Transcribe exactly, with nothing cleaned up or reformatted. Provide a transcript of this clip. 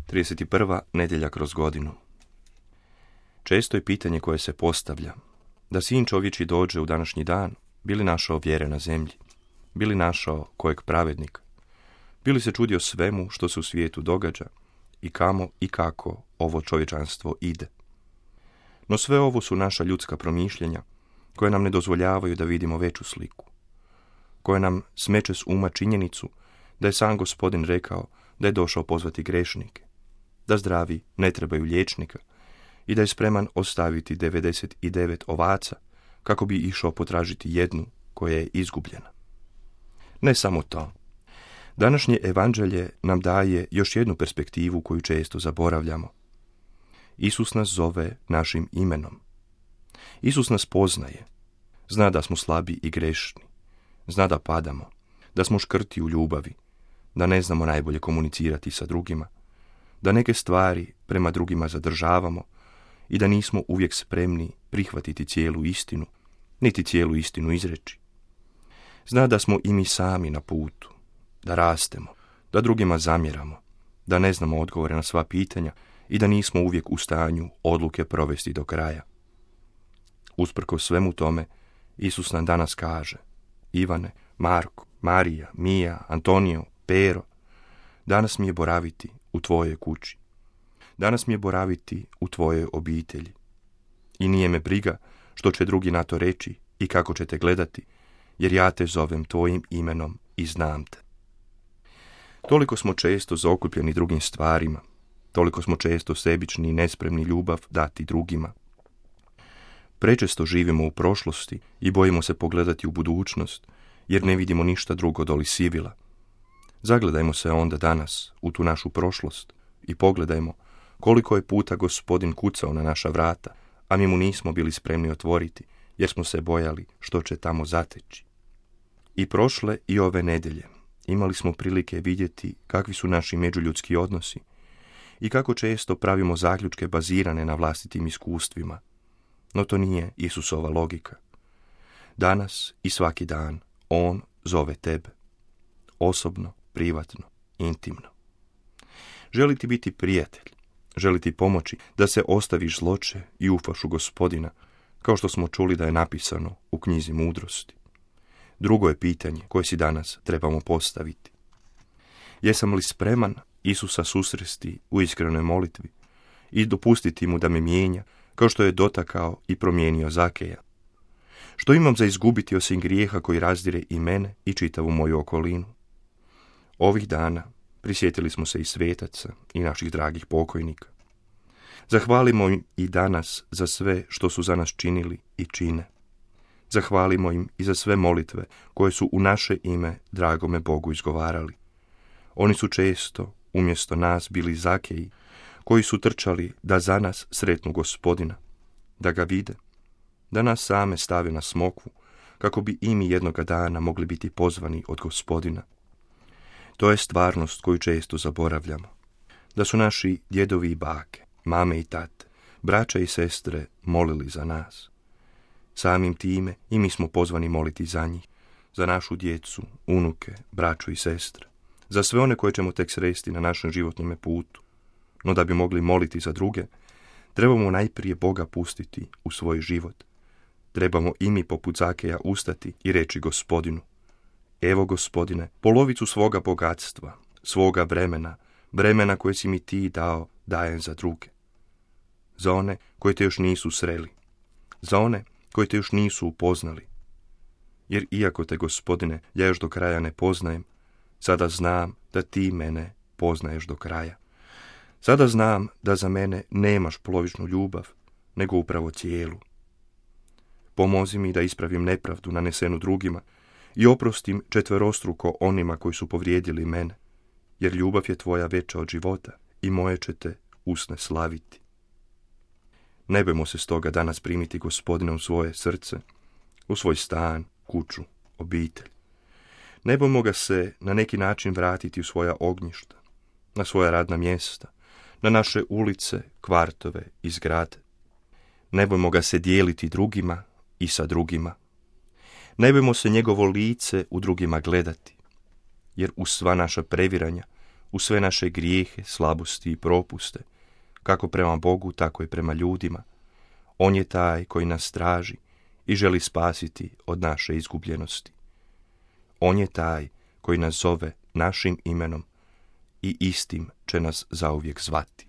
trideset prva nedjelja kroz godinu. Često je pitanje koje se postavlja, da sin čovječji dođe u današnji dan, bili našao vjere na zemlji, bili našao kojeg pravednika, bili se čudio svemu što se u svijetu događa i kamo i kako ovo čovječanstvo ide. No sve ovo su naša ljudska promišljenja, koje nam ne dozvoljavaju da vidimo veću sliku, koje nam smeće s uma činjenicu da je sam Gospodin rekao da je došao pozvati grešnike, da zdravi ne trebaju liječnika i da je spreman ostaviti devedeset devet ovaca kako bi išao potražiti jednu koja je izgubljena. Ne samo to. Današnje evanđelje nam daje još jednu perspektivu koju često zaboravljamo. Isus nas zove našim imenom. Isus nas poznaje. Zna da smo slabi i grešni. Zna da padamo, da smo škrti u ljubavi, da ne znamo najbolje komunicirati sa drugima, da neke stvari prema drugima zadržavamo i da nismo uvijek spremni prihvatiti cijelu istinu, niti cijelu istinu izreći. Zna da smo i mi sami na putu, da rastemo, da drugima zamjeramo, da ne znamo odgovore na sva pitanja i da nismo uvijek u stanju odluke provesti do kraja. Usprkos svemu tome, Isus nam danas kaže: Ivane, Marko, Marija, Mija, Antonio, Pero, danas mi je boraviti u tvojoj kući. Danas mi je boraviti u tvojoj obitelji. I nije me briga što će drugi na to reći i kako će te gledati, jer ja te zovem tvojim imenom i znam te. Toliko smo često zaokupljeni drugim stvarima, toliko smo često sebični i nespremni ljubav dati drugima. Prečesto živimo u prošlosti i bojimo se pogledati u budućnost, jer ne vidimo ništa drugo doli sivila. Zagledajmo se onda danas u tu našu prošlost i pogledajmo koliko je puta Gospodin kucao na naša vrata, a mi mu nismo bili spremni otvoriti, jer smo se bojali što će tamo zateći. I prošle i ove nedjelje imali smo prilike vidjeti kakvi su naši međuljudski odnosi i kako često pravimo zaključke bazirane na vlastitim iskustvima. No to nije Isusova logika. Danas i svaki dan On zove tebe. Osobno, privatno, intimno. Želi ti biti prijatelj, želi ti pomoći da se ostaviš zloće i ufaš u Gospodina, kao što smo čuli da je napisano u knjizi Mudrosti. Drugo je pitanje koje si danas trebamo postaviti. Jesam li spreman Isusa susresti u iskrenoj molitvi i dopustiti mu da me mijenja, kao što je dotakao i promijenio Zakeja? Što imam za izgubiti osim grijeha koji razdire i mene i čitavu moju okolinu? Ovih dana prisjetili smo se i svetaca i naših dragih pokojnika. Zahvalimo im i danas za sve što su za nas činili i čine. Zahvalimo im i za sve molitve koje su u naše ime dragome Bogu izgovarali. Oni su često umjesto nas bili Zakeji, koji su trčali da za nas sretnu Gospodina, da ga vide, da nas same stave na smokvu, kako bi i mi jednoga dana mogli biti pozvani od Gospodina. To je stvarnost koju često zaboravljamo. Da su naši djedovi i bake, mame i tate, braća i sestre molili za nas. Samim time i mi smo pozvani moliti za njih, za našu djecu, unuke, braću i sestre, za sve one koje ćemo tek sresti na našem životnom putu. No da bi mogli moliti za druge, trebamo najprije Boga pustiti u svoj život. Trebamo i mi poput Zakeja ustati i reći Gospodinu: Evo, Gospodine, polovicu svoga bogatstva, svoga vremena, vremena koje si mi ti dao, dajem za druge. Za one koje te još nisu sreli, za one koje te još nisu upoznali. Jer iako te, Gospodine, ja još do kraja ne poznajem, sada znam da ti mene poznaješ do kraja. Sada znam da za mene nemaš polovičnu ljubav, nego upravo cijelu. Pomozi mi da ispravim nepravdu nanesenu drugima i oprostim četverostruko onima koji su povrijedili mene, jer ljubav je tvoja veća od života i moje će te usne slaviti. Ne bojmo se stoga danas primiti Gospodina u svoje srce, u svoj stan, kuću, obitelj. Ne bojmo ga se na neki način vratiti u svoja ognjišta, na svoja radna mjesta, na naše ulice, kvartove i zgrade. Ne bojmo ga se dijeliti drugima i sa drugima. Ne bojmo se njegovo lice u drugima gledati, jer uz sva naša previranja u sve naše grijehe, slabosti i propuste, kako prema Bogu, tako i prema ljudima. On je taj koji nas traži i želi spasiti od naše izgubljenosti. On je taj koji nas zove našim imenom i istim će nas zauvijek zvati.